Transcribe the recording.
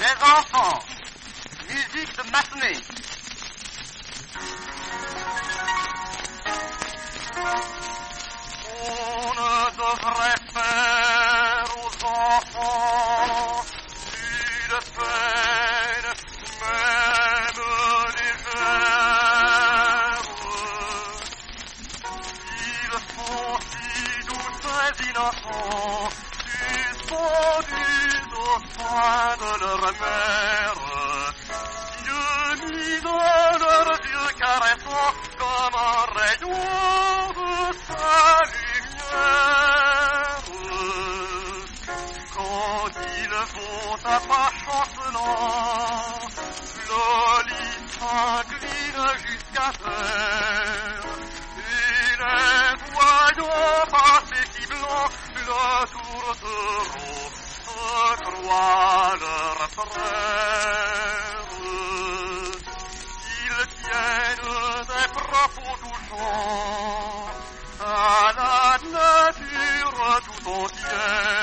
Les enfants, musique de matinée. On ne devrait faire aux enfants une peine, même légère. Ils sont si doux et innocents, suspendus au sein de leur mère. Dieu mis dans leurs yeux caressants comme un rayon de sa lumière. Quand ils vont à pas chancelant, l'olive s'incline jusqu'à terre. Et les voyants passer si blancs, la tourtereau se croit leur frère. Ils tiennent des propos touchants à la nature tout entière.